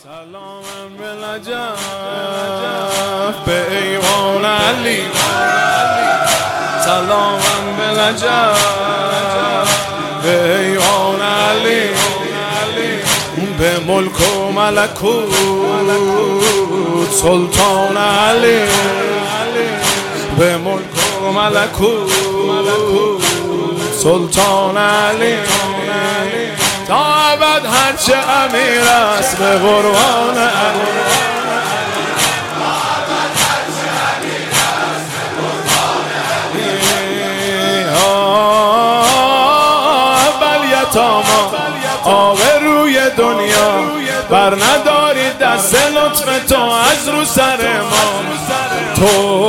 سلامم بلجف به ایوان علی، سلامم بلجف به ایوان علی، به ملک و ملکوت سلطان علی، به ملک و ملکوت سلطان علی، تا ابد هرچه امیر است به قربان علی. اول یتاما آبروی دنیا بر نداری، دست لطف تو از رو سر ما، تو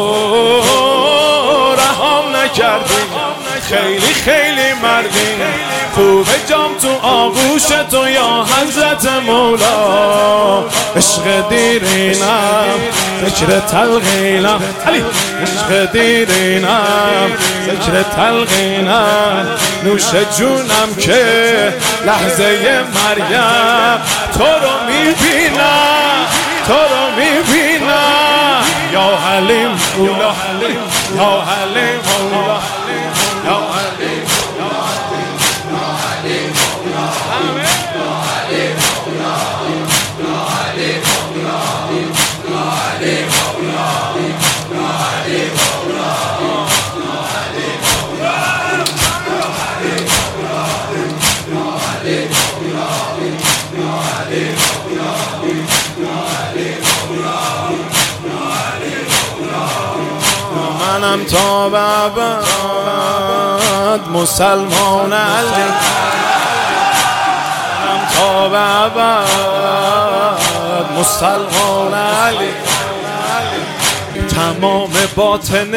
رهام نکردی، خیلی خیلی مردی، خوب جام تو آغوش تو یا حضرت مولا، عشق دیرینم ذکر تلقینم علی، عشق دیرینم ذکر تلقینم، نوش جونم که لحظه مریم تو رو میبینم، تو رو میبینم، یا حلیم مولا، یا حلیم مولا، یا حلیم منم تا به ابد مسلمان علی، منم تا به ابد مسلمان علی، تمام باطن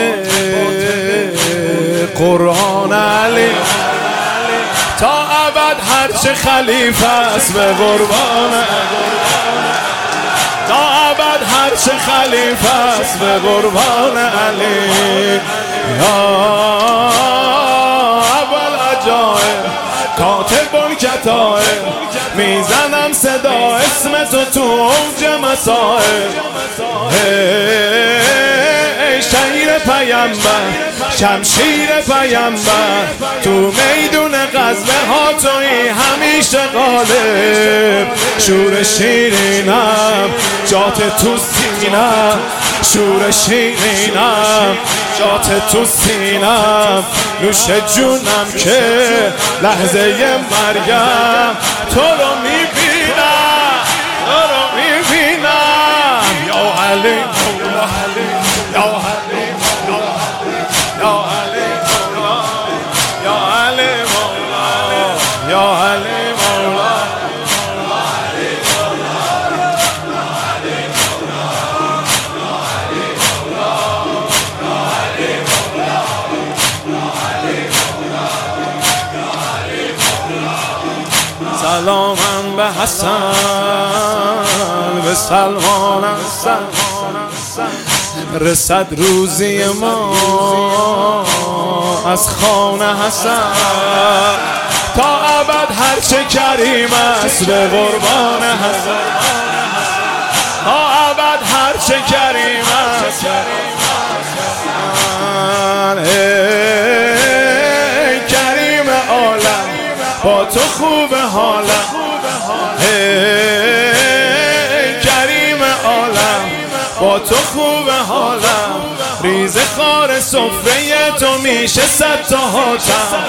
قرآن علی، تا ابد هرچه خلیفه است به قربان علی، تا ابد هرچه خلیفه است به قربان علی، یا اول عجایب کاتب کتایب، میزنم صدا اسم تو اوج مسائب، ای شیر پیمبر شمشیر پیمبر، تو میدون غزوه ها توی همیشه غالب، شور شیرینم جات تو سینم، شور شیرینم جات تو سینم، نوش جونم که لحظه مریم تو رو میبینم، تو رو میبینم، یا علی مولا، یا علی مولا، یا علی مولا، یا علی مولا، یا علی مولا. سلامم به حسن به سلمان حسن، رسد روزی ما از خان حسن، تا ابد هرچه کریم است به قربان حسن، تا ابد هرچه کریم است، ای کریم عالم با تو خوب حالم، ای کریم عالم با تو خوب حالم، ریز خار سفره تو میشه صد تا حاتم،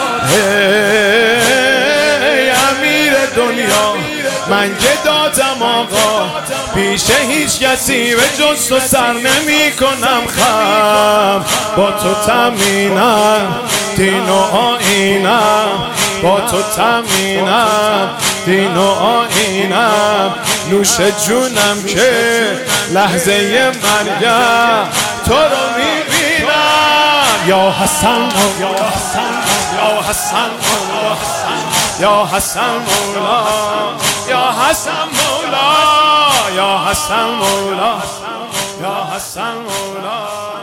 ای امیر دنیا من گداتم آقا، پیش هیچ کسی به جز تو سر نمی کنم خم، با تو تمینم دین و آیینم، با تو تمینم دین و آیینم، نوش جونم که لحظه مریم تو رو میبینم، یا حسن یا حسن یا حسن مولا، یا حسن مولا، یا حسن مولا، یا حسن مولا، یا حسن مولا.